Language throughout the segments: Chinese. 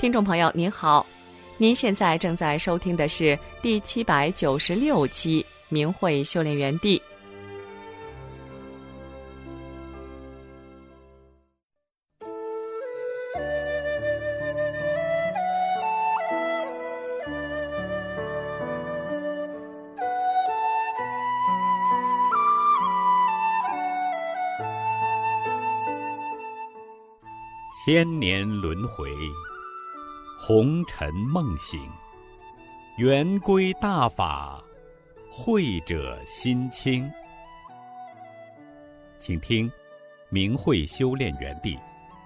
听众朋友您好，您现在正在收听的是第796期明慧修炼园地。 千年轮回，红尘梦醒，圆归大法，慧者心清。请听明慧修炼园地。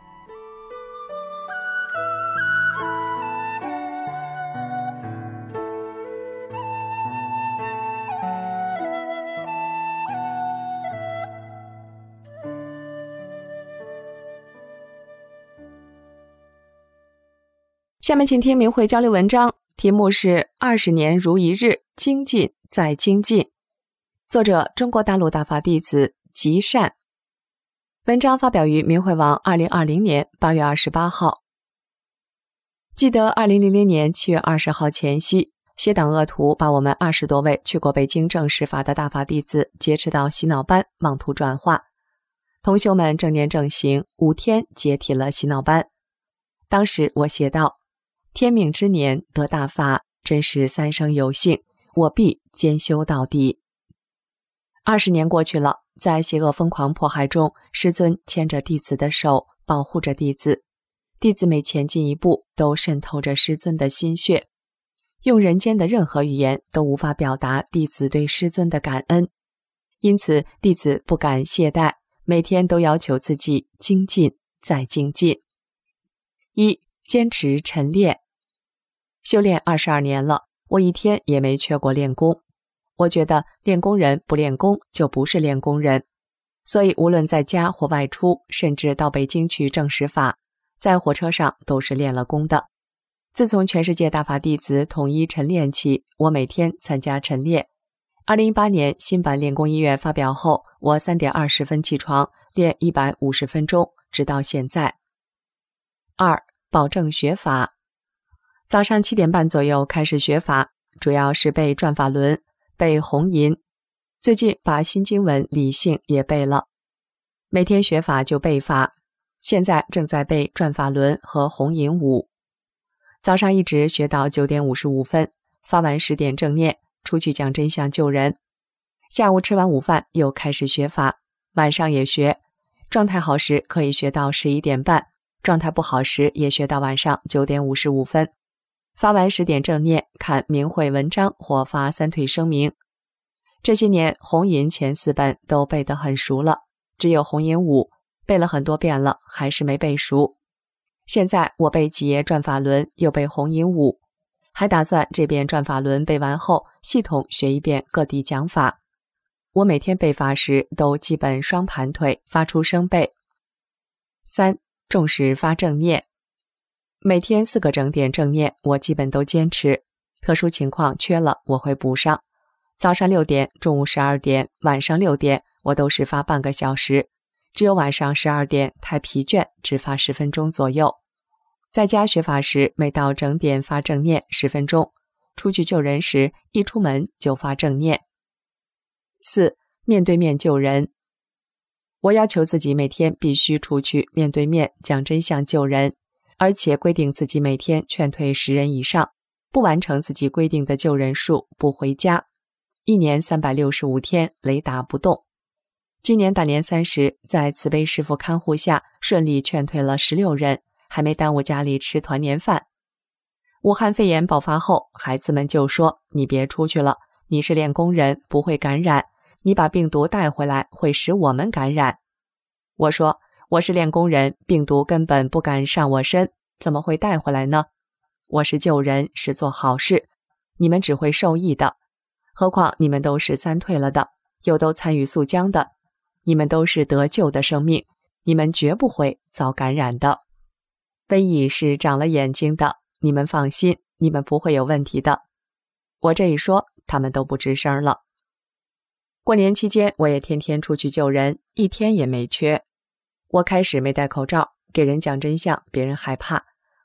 下面请听明慧交流文章，题目是20年如一日，精进再精进。作者中国大陆大法弟子极善。文章发表于明慧网2020年8月28号。记得2000年7月20号前夕，邪党恶徒把我们20多位去过北京正实法的大法弟子劫持到洗脑班，妄图转化。同修们正念正行，5天解体了洗脑班。当时我写道：天命之年得大法，真是三生有幸，我必兼修到底。20年过去了，在邪恶疯狂迫害中，师尊牵着弟子的手，保护着弟子。弟子每前进一步，都渗透着师尊的心血。用人间的任何语言都无法表达弟子对师尊的感恩。因此，弟子不敢懈怠，每天都要求自己精进再精进。1. 坚持晨练。修炼22年了，我一天也没缺过练功。我觉得练功人不练功就不是练功人，所以无论在家或外出，甚至到北京去正实法，在火车上都是练了功的。自从全世界大法弟子统一晨练起，我每天参加晨练。2018年新版练功医院发表后，我3点20分起床，练150分钟，直到现在。2. 保证学法。早上7点半左右开始学法，主要是背转法轮，背红银。最近把新经文理性也背了。每天学法就背法，现在正在背转法轮和红银5。早上一直学到9点55分，发完10点正念，出去讲真相救人。下午吃完午饭又开始学法，晚上也学，状态好时可以学到11点半，状态不好时也学到晚上9点55分。发完10点正念，看明慧文章或发3退声明。这些年红银前4本都背得很熟了，只有红银5背了很多遍了，还是没背熟。现在我背几页转法轮，又背红银5，还打算这遍转法轮背完后系统学一遍各地讲法。我每天背法时都基本双盘腿发出声背。3. 重视发正念。每天4个整点正念我基本都坚持，特殊情况缺了我会补上。早上6点、中午12点、晚上6点我都是发半个小时，只有晚上12点太疲倦，只发10分钟左右。在家学法时，每到整点发正念10分钟，出去救人时一出门就发正念。4. 面对面救人。我要求自己每天必须出去面对面讲真相救人，而且规定自己每天劝退10人以上，不完成自己规定的救人数不回家。1年365天雷打不动。今年大年30，在慈悲师父看护下，顺利劝退了16人，还没耽误家里吃团年饭。武汉肺炎爆发后，孩子们就说：你别出去了，你是练功人，不会感染，你把病毒带回来会使我们感染。我说：我是练功人，病毒根本不敢上我身，怎么会带回来呢？我是救人，是做好事，你们只会受益的。何况你们都是3退了的，又都参与肃江的，你们都是得救的生命，你们绝不会遭感染的。瘟疫是长了眼睛的，你们放心，你们不会有问题的。我这一说，他们都不吱声了。过年期间，我也天天出去救人，一天也没缺。我开始没戴口罩，给人讲真相，别人害怕。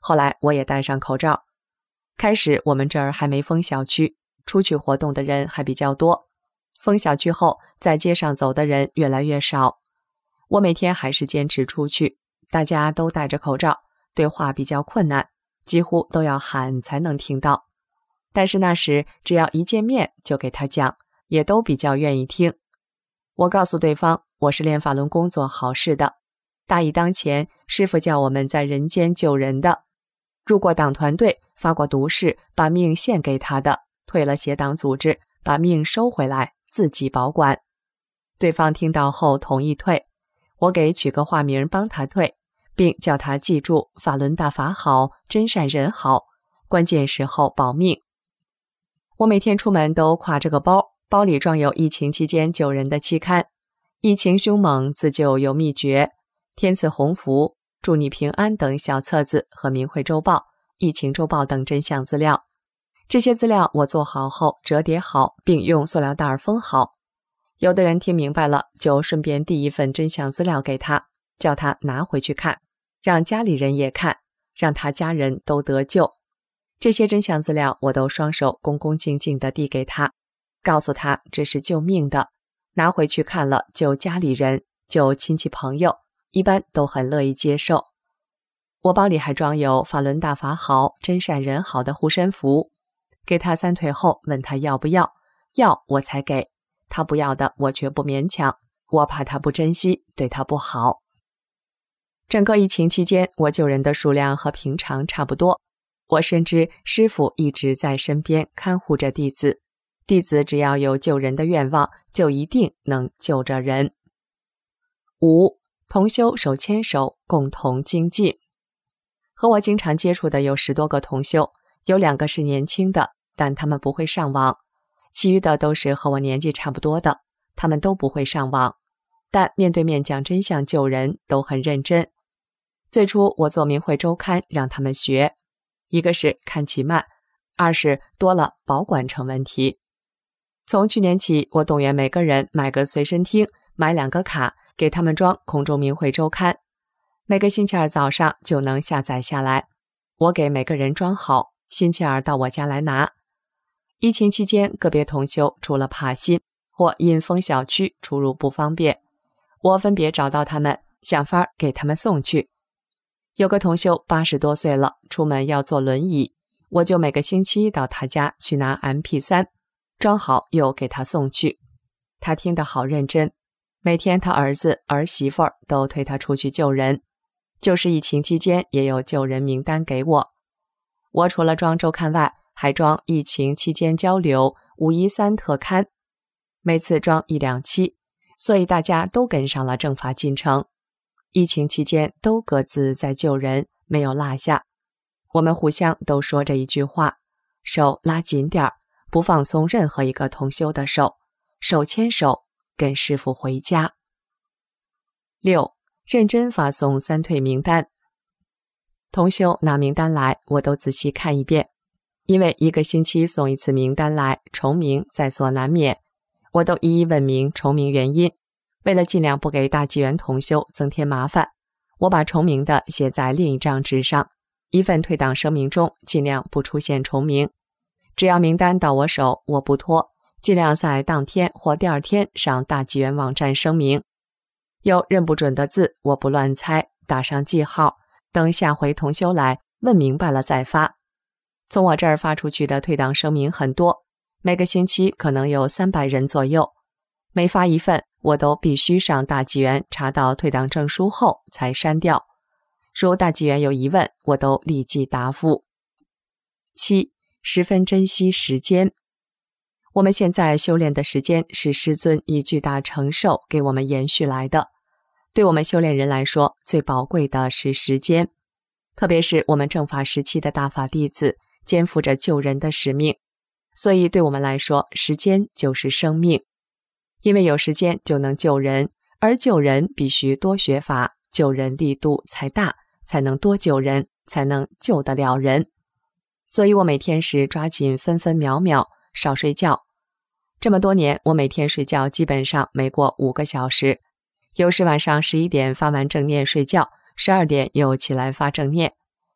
后来我也戴上口罩。开始我们这儿还没封小区，出去活动的人还比较多。封小区后，在街上走的人越来越少。我每天还是坚持出去，大家都戴着口罩，对话比较困难，几乎都要喊才能听到。但是那时只要一见面就给他讲，也都比较愿意听。我告诉对方，我是练法轮功做好事的，大义当前，师父叫我们在人间救人的。入过党团队，发过毒誓，把命献给他的，退了邪党组织，把命收回来，自己保管。对方听到后同意退，我给取个化名帮他退，并叫他记住法轮大法好，真善人好，关键时候保命。我每天出门都挎着个包，包里装有疫情期间救人的期刊，疫情凶猛，自救有秘诀，天赐鸿福，祝你平安等小册子和明慧周报、疫情周报等真相资料。这些资料我做好后折叠好，并用塑料袋封好。有的人听明白了，就顺便递一份真相资料给他，叫他拿回去看，让家里人也看，让他家人都得救。这些真相资料我都双手恭恭敬敬地递给他，告诉他这是救命的，拿回去看了救家里人，救亲戚朋友，一般都很乐意接受。我包里还装有法轮大法好，真善人好的护身符，给他3腿后问他要不要，要我才给，他不要的我绝不勉强，我怕他不珍惜，对他不好。整个疫情期间，我救人的数量和平常差不多。我深知师父一直在身边看护着弟子，弟子只要有救人的愿望，就一定能救着人。5. 同修手牵手，共同精进。和我经常接触的有10多个同修，有2个是年轻的，但他们不会上网，其余的都是和我年纪差不多的，他们都不会上网，但面对面讲真相救人都很认真。最初我做明慧周刊让他们学，一个是看起慢，2是多了保管成问题。从去年起，我动员每个人买个随身听，买2个卡，给他们装空中明慧周刊，每个星期二早上就能下载下来。我给每个人装好，星期二到我家来拿。疫情期间，个别同修除了怕新或因封小区出入不方便，我分别找到他们，想法给他们送去。有个同修80多岁了，出门要坐轮椅，我就每个星期到他家去拿 MP3， 装好又给他送去。他听得好认真，每天他儿子儿媳妇都推他出去救人，就是疫情期间也有救人名单给我。我除了装周刊外，还装疫情期间交流513特刊，每次装1、2期，所以大家都跟上了正法进程。疫情期间都各自在救人，没有落下。我们互相都说着一句话，手拉紧点儿，不放松任何一个同修的手，手牵手跟师父回家。6. 认真发送3退名单。同修拿名单来，我都仔细看一遍，因为1个星期送1次名单来，重名在所难免，我都一一问明重名原因。为了尽量不给大纪元同修增添麻烦，我把重名的写在另一张纸上，一份退档声明中尽量不出现重名。只要名单到我手，我不拖，尽量在当天或第2天上大纪元网站声明。有认不准的字，我不乱猜，打上记号，等下回同修来问明白了再发。从我这儿发出去的退档声明很多，每个星期可能有300人左右，每发一份，我都必须上大纪元查到退档证书后才删掉。如大纪元有疑问，我都立即答复。7. 十分珍惜时间。我们现在修炼的时间是师尊以巨大承受给我们延续来的，对我们修炼人来说，最宝贵的是时间，特别是我们正法时期的大法弟子，肩负着救人的使命，所以对我们来说，时间就是生命。因为有时间就能救人，而救人必须多学法，救人力度才大，才能多救人，才能救得了人。所以我每天是抓紧分分秒秒，少睡觉。这么多年，我每天睡觉基本上没过5个小时，有时晚上11点发完正念睡觉，12点又起来发正念，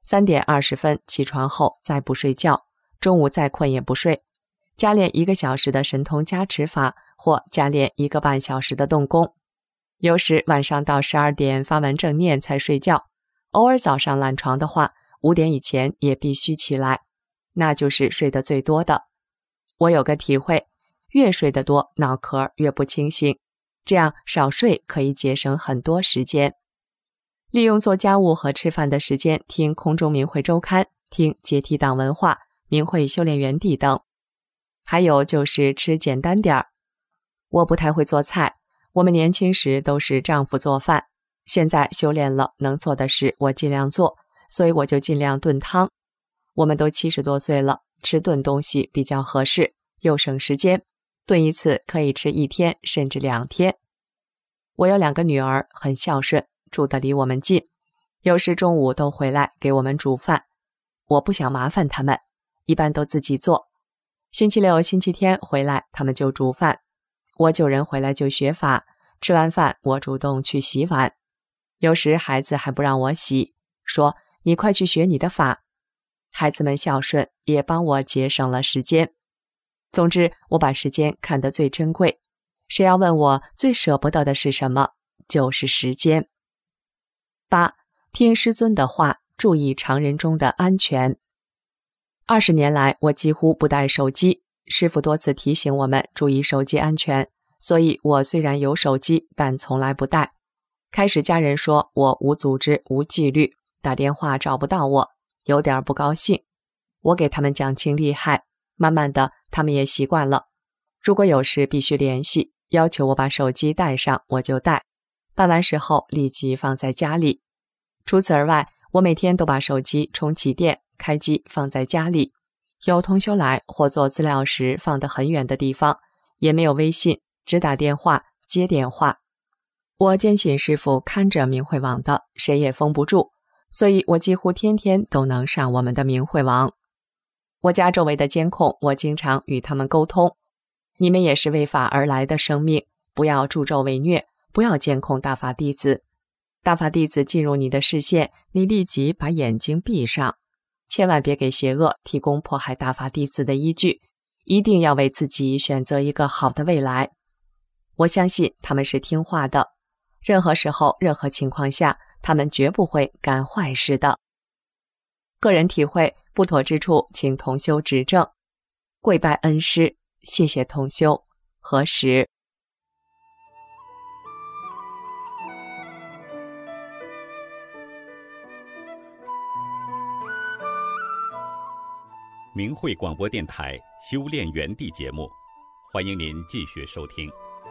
3点20分起床后再不睡觉，中午再困也不睡，加练1个小时的神通加持法，或加练1个半小时的动功。有时晚上到12点发完正念才睡觉，偶尔早上懒床的话，5点以前也必须起来，那就是睡得最多的。我有个体会，越睡得多，脑壳越不清醒，这样少睡可以节省很多时间。利用做家务和吃饭的时间听空中明慧周刊，听阶梯党文化、明慧修炼园地等。还有就是吃简单点儿。我不太会做菜，我们年轻时都是丈夫做饭，现在修炼了，能做的事我尽量做，所以我就尽量炖汤。我们都70多岁了，吃炖东西比较合适，又省时间，炖一次可以吃1天甚至2天。我有2个女儿，很孝顺，住得离我们近，有时中午都回来给我们煮饭。我不想麻烦他们，一般都自己做。星期六、星期天回来，他们就煮饭。我9人回来就学法，吃完饭我主动去洗碗。有时孩子还不让我洗，说你快去学你的法。孩子们孝顺，也帮我节省了时间。总之，我把时间看得最珍贵。谁要问我最舍不得的是什么，就是时间。8. 听师尊的话，注意常人中的安全。20年来，我几乎不带手机，师父多次提醒我们注意手机安全，所以我虽然有手机，但从来不带。开始家人说我无组织、无纪律，打电话找不到我，有点不高兴。我给他们讲清厉害，慢慢的他们也习惯了。如果有事必须联系，要求我把手机带上，我就带。办完事后立即放在家里。除此而外，我每天都把手机充起电，开机放在家里。有同修来或做资料时放得很远的地方，也没有微信，只打电话、接电话。我坚信师父看着明慧网的，谁也封不住，所以我几乎天天都能上我们的明慧网。我家周围的监控，我经常与他们沟通。你们也是为法而来的生命，不要助纣为虐，不要监控大法弟子。大法弟子进入你的视线，你立即把眼睛闭上，千万别给邪恶提供迫害大法弟子的依据，一定要为自己选择一个好的未来。我相信他们是听话的，任何时候、任何情况下，他们绝不会干坏事的。个人体会，不妥之处，请同修指正。跪拜恩师，谢谢同修。何时？ 明慧广播电台修炼园地节目，欢迎您继续收听。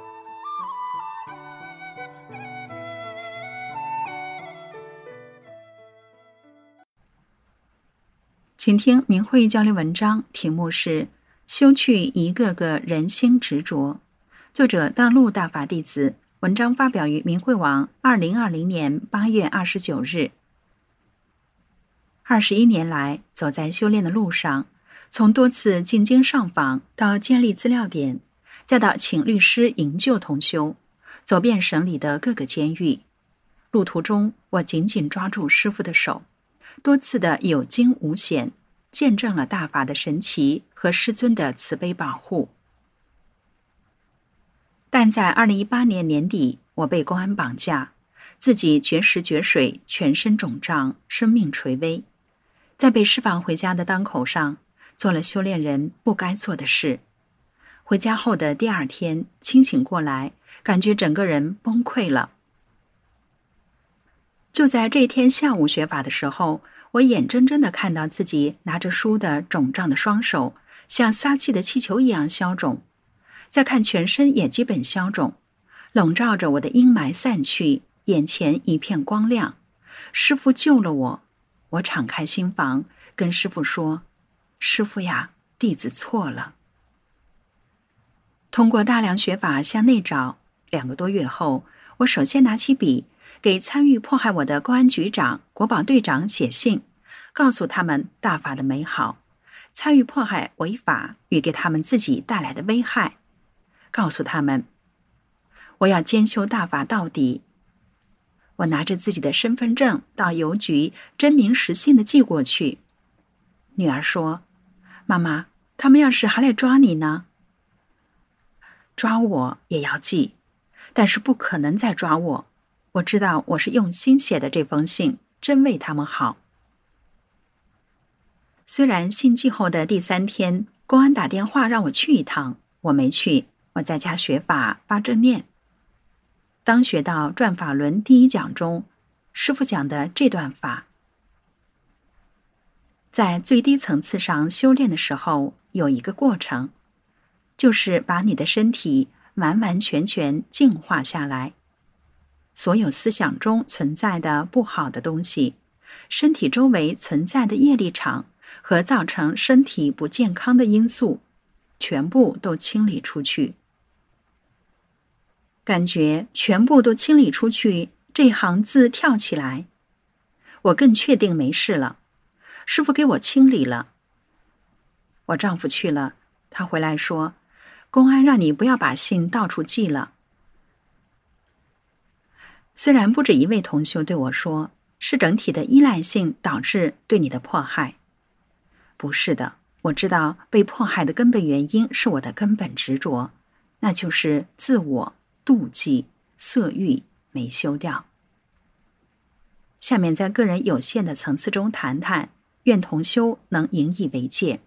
请听明慧交流文章，题目是修去一个个人心执着，作者大陆大法弟子，文章发表于明慧网2020年8月29日。21年来，走在修炼的路上，从多次进京上访到建立资料点，再到请律师营救同修，走遍省里的各个监狱。路途中，我紧紧抓住师父的手，多次的有惊无险，见证了大法的神奇和师尊的慈悲保护。但在2018年年底，我被公安绑架，自己绝食绝水，全身肿胀，生命垂危。在被释放回家的当口上，做了修炼人不该做的事。回家后的第2天，清醒过来，感觉整个人崩溃了。就在这天下午学法的时候，我眼睁睁地看到自己拿着书的肿胀的双手，像撒气的气球一样消肿，再看全身也基本消肿，笼罩着我的阴霾散去，眼前一片光亮。师父救了我，我敞开心房，跟师父说：“师父呀，弟子错了。”通过大量学法向内找，2个多月后，我首先拿起笔，给参与迫害我的公安局长、国保队长写信，告诉他们大法的美好，参与迫害违法与给他们自己带来的危害，告诉他们我要兼修大法到底。 我拿着自己的身份证到邮局真名实姓的寄过去。女儿说：“妈妈，他们要是还来抓你呢？”抓我也要寄，但是不可能再抓我。我知道我是用心写的这封信，真为他们好。虽然信寄后的第3天，公安打电话让我去一趟，我没去，我在家学法发正念。当学到转法轮第1讲中，师父讲的这段法，在最低层次上修炼的时候，有一个过程，就是把你的身体完完全全净化下来。所有思想中存在的不好的东西，身体周围存在的业力场和造成身体不健康的因素，全部都清理出去。感觉全部都清理出去，这行字跳起来。我更确定没事了，师父给我清理了。我丈夫去了，他回来说，公安让你不要把信到处寄了。虽然不止一位同修对我说，是整体的依赖性导致对你的迫害。不是的，我知道被迫害的根本原因是我的根本执着，那就是自我、妒忌、色欲没修掉。下面在个人有限的层次中谈谈，愿同修能引以为戒。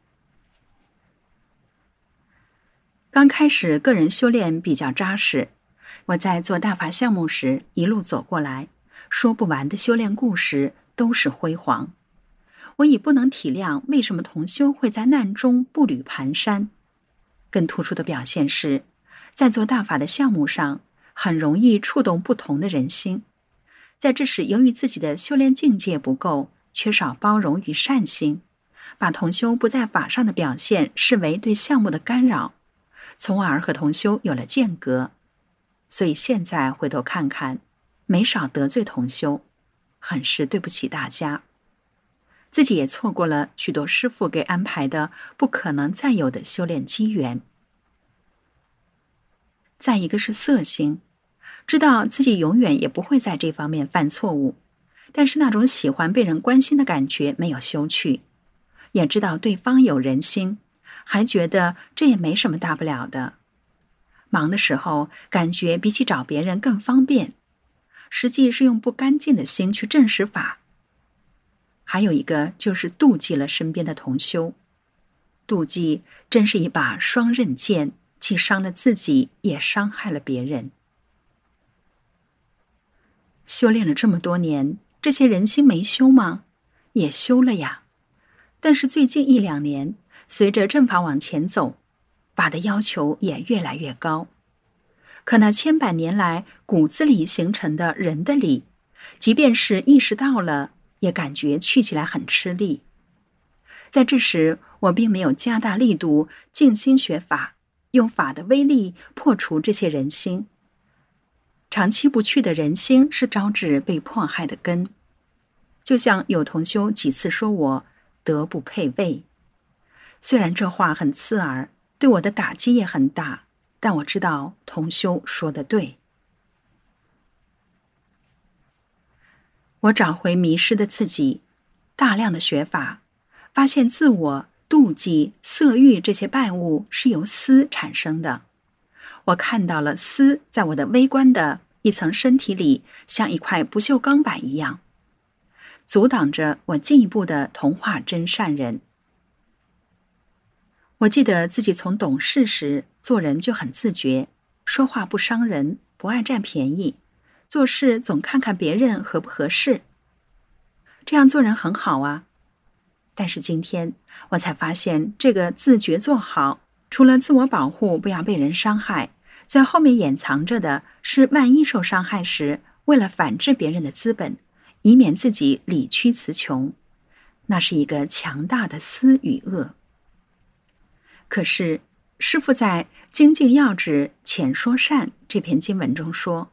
刚开始个人修炼比较扎实，我在做大法项目时一路走过来，说不完的修炼故事都是辉煌。我已不能体谅为什么同修会在难中步履蹒跚。更突出的表现是，在做大法的项目上，很容易触动不同的人心。在这时，由于自己的修炼境界不够，缺少包容与善心，把同修不在法上的表现视为对项目的干扰，从而和同修有了间隔。所以现在回头看看，没少得罪同修，很是对不起大家。自己也错过了许多师父给安排的不可能再有的修炼机缘。再一个是色心，知道自己永远也不会在这方面犯错误，但是那种喜欢被人关心的感觉没有修去，也知道对方有人心，还觉得这也没什么大不了的。忙的时候感觉比起找别人更方便，实际是用不干净的心去证实法。还有一个就是妒忌了身边的同修，妒忌真是一把双刃剑，既伤了自己，也伤害了别人。修炼了这么多年，这些人心没修吗？也修了呀。但是最近1、2年，随着正法往前走，法的要求也越来越高。可那千百年来骨子里形成的人的理，即便是意识到了，也感觉去起来很吃力。在这时，我并没有加大力度静心学法，用法的威力破除这些人心。长期不去的人心是招致被迫害的根。就像有同修几次说我德不配位，虽然这话很刺耳，对我的打击也很大，但我知道同修说得对。我找回迷失的自己，大量的学法，发现自我、妒忌、色欲这些败物是由思产生的。我看到了思在我的微观的一层身体里，像一块不锈钢板一样，阻挡着我进一步的同化真善人。我记得自己从懂事时做人就很自觉，说话不伤人，不爱占便宜，做事总看看别人合不合适，这样做人很好啊。但是今天我才发现，这个自觉做好，除了自我保护不要被人伤害，在后面掩藏着的是万一受伤害时，为了反制别人的资本，以免自己理屈词穷，那是一个强大的私与恶。可是师父在《精进要旨浅说善》这篇经文中说，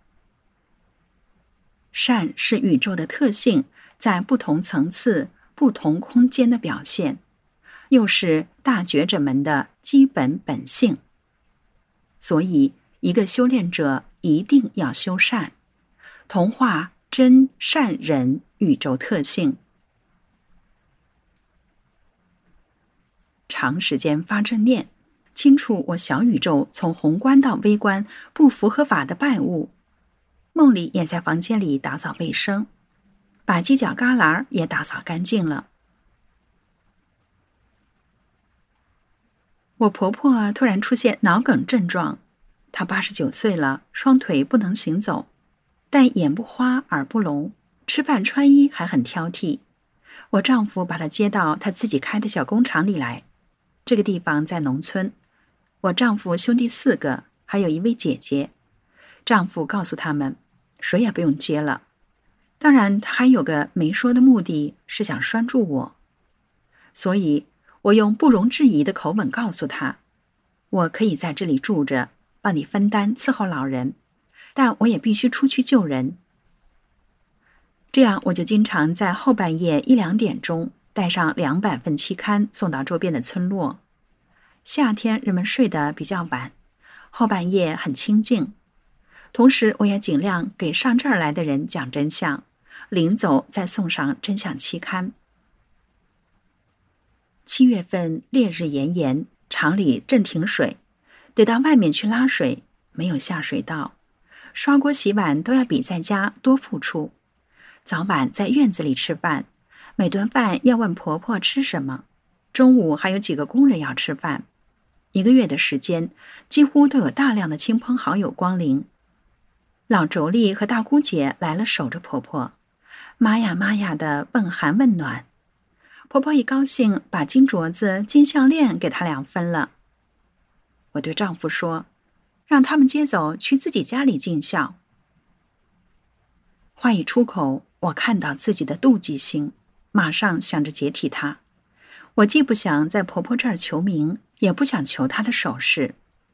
善是宇宙的特性，在不同层次、不同空间的表现，又是大觉者们的基本本性。所以一个修炼者一定要修善，同化真善忍宇宙特性。长时间发正念，清除我小宇宙从宏观到微观不符合法的败物。梦里也在房间里打扫卫生，把犄角旮旯也打扫干净了。我婆婆突然出现脑梗症状，她89岁了，双腿不能行走，但眼不花耳不聋，吃饭穿衣还很挑剔。我丈夫把她接到他自己开的小工厂里来，这个地方在农村。我丈夫兄弟4个，还有一位姐姐。丈夫告诉他们，谁也不用接了。当然，他还有个没说的目的，是想拴住我。所以我用不容置疑的口吻告诉他，我可以在这里住着，帮你分担伺候老人，但我也必须出去救人。这样我就经常在后半夜1、2点钟带上200份期刊送到周边的村落。夏天人们睡得比较晚，后半夜很清静。同时我也尽量给上这儿来的人讲真相，临走再送上真相期刊。7月份烈日炎炎，厂里正停水，得到外面去拉水，没有下水道，刷锅洗碗都要比在家多付出。早晚在院子里吃饭，每顿饭要问婆婆吃什么，中午还有几个工人要吃饭。1个月的时间，几乎都有大量的亲朋好友光临。老妯娌和大姑姐来了，守着婆婆，妈呀妈呀的问寒问暖。婆婆一高兴，把金镯子、金项链给她俩分了。我对丈夫说，让他们接走去自己家里尽孝。话一出口，我看到自己的妒忌心，马上想着解体她。我既不想在婆婆这儿求名，也不想求她的首饰。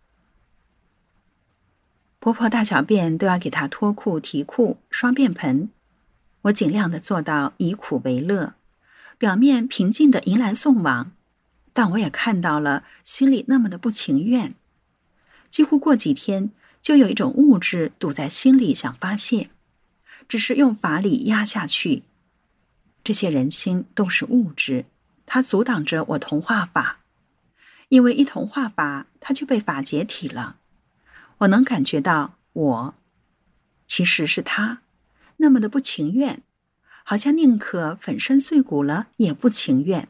婆婆大小便都要给她脱裤提裤刷便盆，我尽量的做到以苦为乐，表面平静的迎来送往，但我也看到了心里那么的不情愿。几乎过几天就有一种物质堵在心里想发泄，只是用法理压下去。这些人心都是物质，它阻挡着我同化法，因为一同化法，它就被法解体了。我能感觉到我其实是他那么的不情愿，好像宁可粉身碎骨了也不情愿。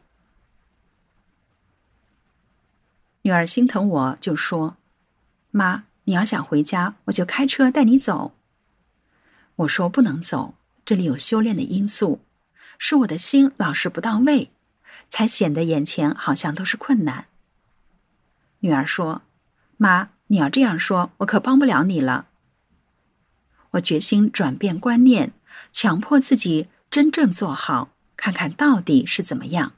女儿心疼我，就说，妈，你要想回家，我就开车带你走。我说不能走，这里有修炼的因素，是我的心老是不到位，才显得眼前好像都是困难。女儿说，妈，你要这样说，我可帮不了你了。我决心转变观念，强迫自己真正做好，看看到底是怎么样。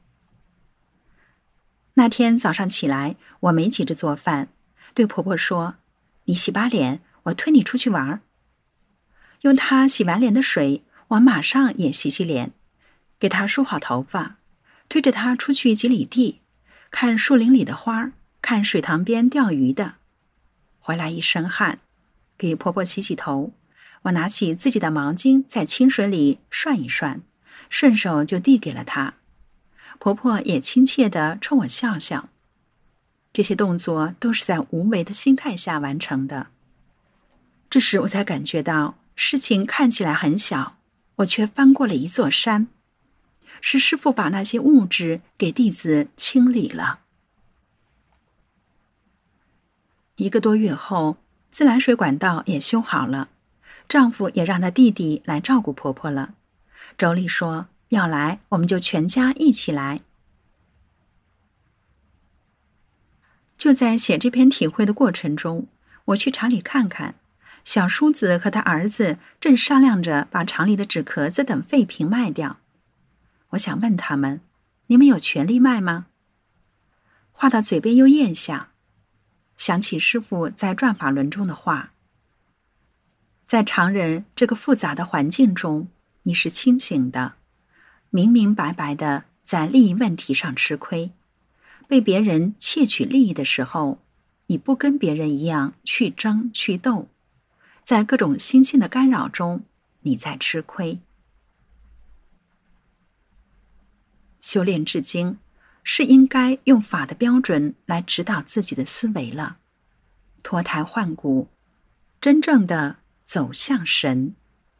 那天早上起来，我没急着做饭，对婆婆说，你洗把脸，我推你出去玩。用她洗完脸的水，我马上也洗洗脸，给她梳好头发，推着她出去几里地，看树林里的花，看水塘边钓鱼的。回来一身汗，给婆婆洗洗头，我拿起自己的毛巾在清水里涮一涮，顺手就递给了她。婆婆也亲切地冲我笑笑。这些动作都是在无为的心态下完成的。这时我才感觉到事情看起来很小，我却翻过了一座山。是师父把那些物质给弟子清理了。1个多月后，自来水管道也修好了，丈夫也让他弟弟来照顾婆婆了。妯娌说要来，我们就全家一起来。就在写这篇体会的过程中，我去厂里看看，小叔子和他儿子正商量着把厂里的纸壳子等废品卖掉。我想问他们，你们有权利卖吗？话到嘴边又咽下，想起师父在转法轮中的话，在常人这个复杂的环境中，你是清醒的，明明白白的在利益问题上吃亏，被别人窃取利益的时候，你不跟别人一样去争去斗，在各种心性的干扰中， 你在吃亏。修炼至今，是应该用法的标准来指导自己的思维了，脱胎换骨，真正的走向神。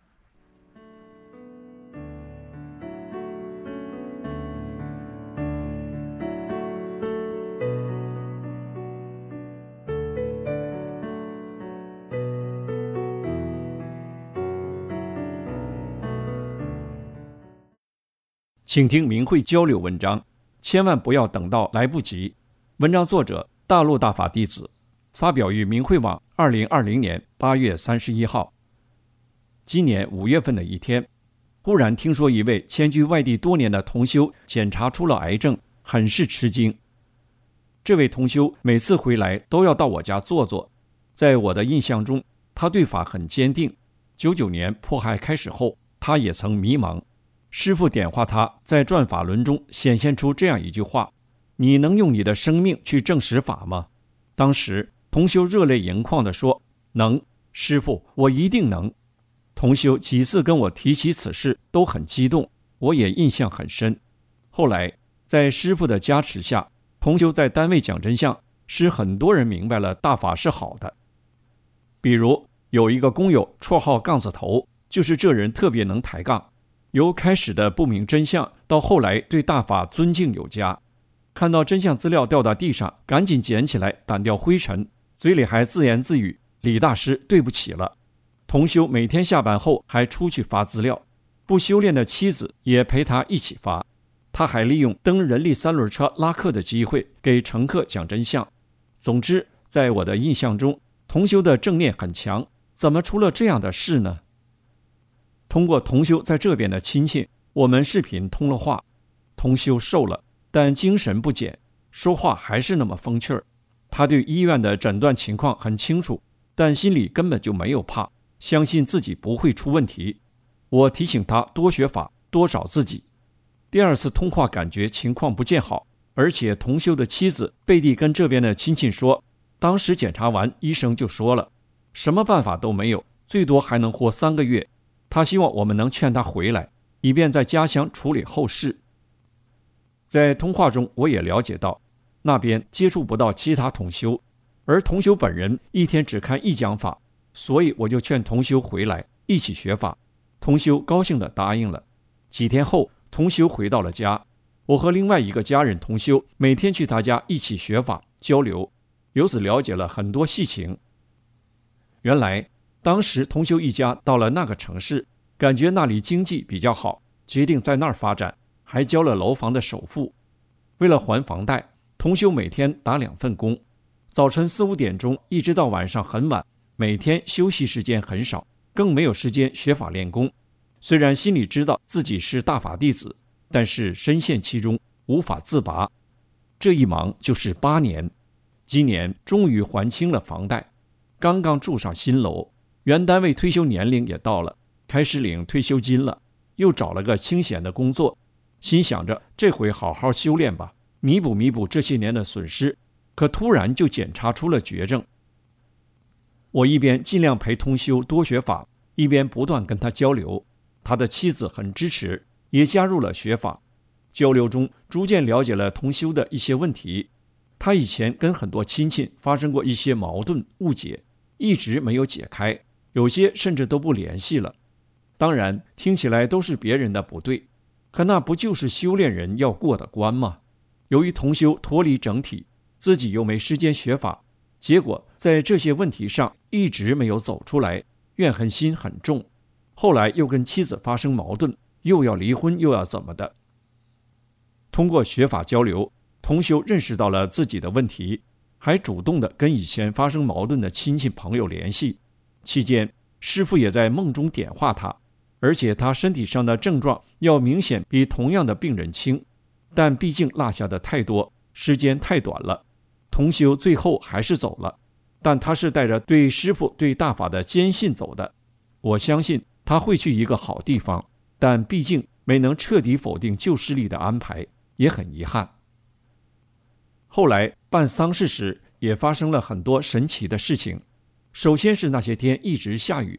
请听明慧交流文章，千万不要等到来不及。文章作者大陆大法弟子，发表于明慧网2020年8月31号。今年5月份的一天，忽然听说一位迁居外地多年的同修检查出了癌症，很是吃惊。这位同修每次回来都要到我家坐坐，在我的印象中，他对法很坚定。99年迫害开始后，他也曾迷茫。师父点化他在转法轮中显现出这样一句话：你能用你的生命去证实法吗？当时同修热泪盈眶地说：能，师父，我一定能。同修几次跟我提起此事都很激动，我也印象很深。后来在师父的加持下，同修在单位讲真相，使很多人明白了大法是好的。比如有一个工友绰号杠子头，就是这人特别能抬杠，由开始的不明真相到后来对大法尊敬有加，看到真相资料掉到地上，赶紧捡起来掸掉灰尘，嘴里还自言自语：李大师对不起了。同修每天下班后还出去发资料，不修炼的妻子也陪他一起发。他还利用登人力3轮车拉客的机会给乘客讲真相。总之，在我的印象中，同修的正念很强，怎么出了这样的事呢？通过同修在这边的亲戚，我们视频通了话。同修瘦了，但精神不减，说话还是那么风趣儿。他对医院的诊断情况很清楚，但心里根本就没有怕，相信自己不会出问题。我提醒他多学法，多找自己。第二次通话感觉情况不见好，而且同修的妻子背地跟这边的亲戚说，当时检查完医生就说了，什么办法都没有，最多还能活3个月。他希望我们能劝他回来，以便在家乡处理后事。在通话中我也了解到，那边接触不到其他同修，而同修本人一天只看1讲法，所以我就劝同修回来一起学法。同修高兴地答应了。几天后，同修回到了家，我和另外一个家人同修每天去他家一起学法交流，由此了解了很多细情。原来当时同修一家到了那个城市，感觉那里经济比较好，决定在那儿发展，还交了楼房的首付。为了还房贷，同修每天打2份工，早晨4、5点钟一直到晚上很晚，每天休息时间很少，更没有时间学法练功。虽然心里知道自己是大法弟子，但是深陷其中，无法自拔。这一忙就是8年，今年终于还清了房贷，刚刚住上新楼，原单位退休年龄也到了，开始领退休金了，又找了个清闲的工作，心想着这回好好修炼吧，弥补这些年的损失。可突然就检查出了绝症。我一边尽量陪同修多学法，一边不断跟他交流。他的妻子很支持，也加入了学法。交流中逐渐了解了同修的一些问题。他以前跟很多亲戚发生过一些矛盾误解，一直没有解开，有些甚至都不联系了。当然听起来都是别人的不对，可那不就是修炼人要过的关吗？由于同修脱离整体，自己又没时间学法，结果在这些问题上一直没有走出来，怨恨心很重。后来又跟妻子发生矛盾，又要离婚又要怎么的。通过学法交流，同修认识到了自己的问题，还主动的跟以前发生矛盾的亲戚朋友联系。期间师父也在梦中点化他，而且他身体上的症状要明显比同样的病人轻，但毕竟落下的太多，时间太短了，同修最后还是走了。但他是带着对师父对大法的坚信走的，我相信他会去一个好地方，但毕竟没能彻底否定旧势力的安排，也很遗憾。后来办丧事时也发生了很多神奇的事情。首先是那些天一直下雨，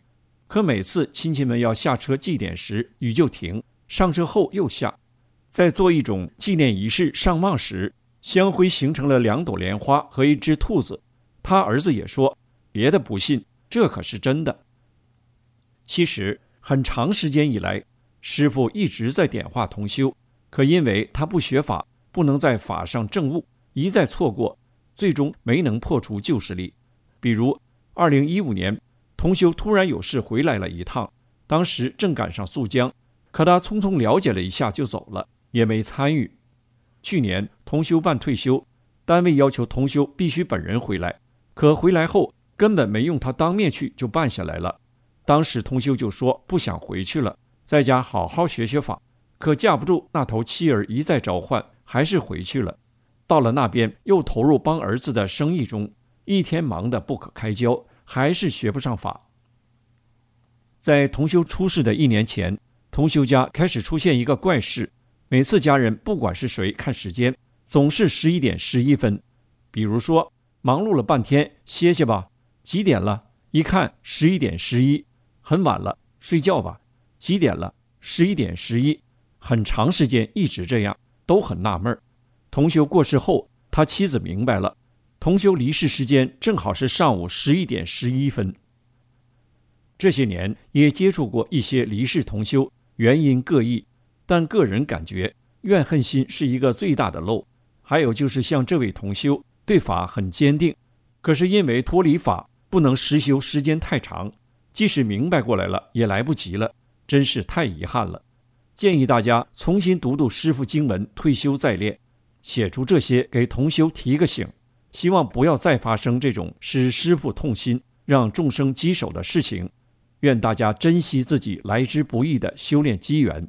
可每次亲戚们要下车祭典时，雨就停，上车后又下。在做一种纪念仪式上mạng时，香灰形成了2朵莲花和一只兔子。他儿子也说，别的不信，这可是真的。其实很长时间以来，师父一直在点化同修，可因为他不学法，不能在法上证悟，一再错过，最终没能破除旧势力。比如2015年，同修突然有事回来了一趟，当时正赶上肃江，可他匆匆了解了一下就走了，也没参与。去年同修办退休，单位要求同修必须本人回来，可回来后根本没用他当面去就办下来了。当时同修就说不想回去了，在家好好学学法，可架不住那头妻儿一再召唤，还是回去了。到了那边又投入帮儿子的生意中，一天忙得不可开交，还是学不上法。在同修出事的1年前，同修家开始出现一个怪事，每次家人不管是谁看时间，总是11点11分。比如说忙碌了半天，歇歇吧，几点了？一看11点11，很晚了，睡觉吧，几点了？11点11，很长时间一直这样，都很纳闷。同修过世后，他妻子明白了，同修离世时间正好是上午11点11分。这些年也接触过一些离世同修，原因各异，但个人感觉怨恨心是一个最大的漏。还有就是像这位同修对法很坚定，可是因为脱离法不能实修时间太长，即使明白过来了也来不及了，真是太遗憾了。建议大家重新读师父经文，退休再练，写出这些给同修提个醒，希望不要再发生这种使师父痛心，让众生棘手的事情。愿大家珍惜自己来之不易的修炼机缘。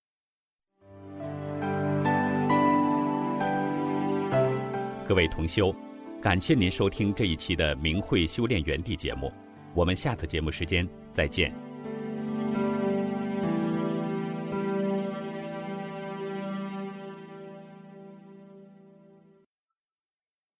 各位同修，感谢您收听这一期的明慧修炼园地节目，我们下次节目时间再见。